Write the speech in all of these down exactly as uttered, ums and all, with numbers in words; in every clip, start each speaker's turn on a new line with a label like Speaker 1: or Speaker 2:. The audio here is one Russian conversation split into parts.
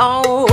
Speaker 1: Oh,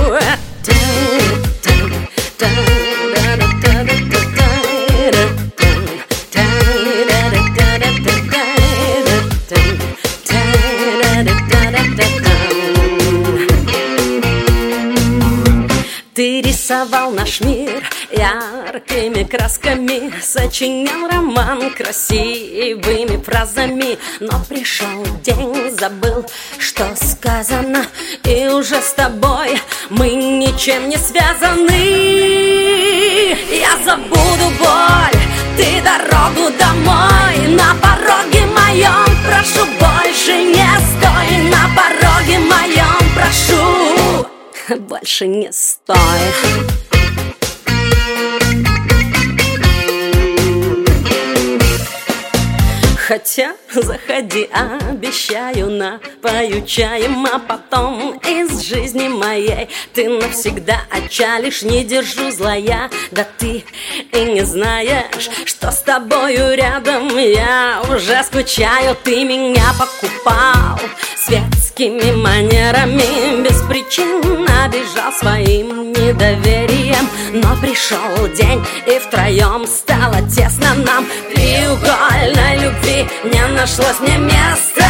Speaker 1: ты рисовал наш мир яркими красками, сочинял роман красивыми фразами. Но пришел день, забыл, что сказано, и уже с тобой мы ничем не связаны. Я забуду боль, ты дорогу домой. На пороге моем прошу, больше не стой. На пороге моем прошу, больше не стой. Хотя заходи, обещаю, напою чаем, а потом из жизни моей ты навсегда отчалишь. Не держу злая, да ты и не знаешь, что с тобою рядом я уже скучаю. Ты меня покупал светскими манерами, без причин обижал своим недоверием. Но пришел день, и втроем стало тесно нам. Треугольной любви не нашлось мне места.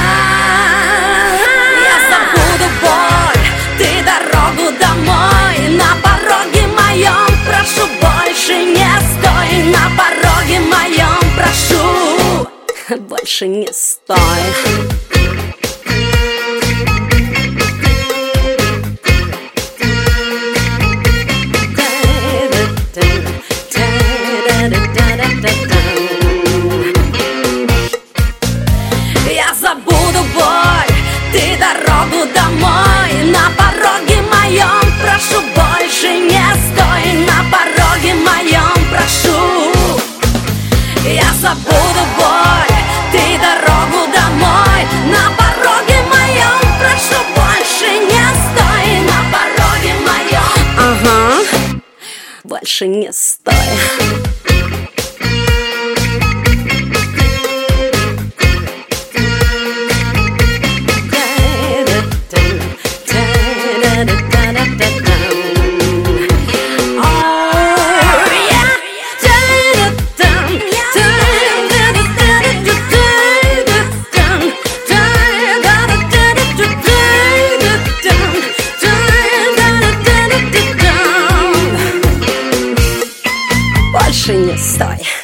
Speaker 1: Я забуду боль, ты дорогу домой. На пороге моем прошу, больше не стой. На пороге моем прошу, больше не стой. Я забуду боль, ты дорогу домой. На пороге моем прошу, больше не стой. На пороге моем прошу. Я забуду боль, ты дорогу домой. На пороге моем прошу, больше не стой. На пороге моем, ага, больше не стой. Больше не стой.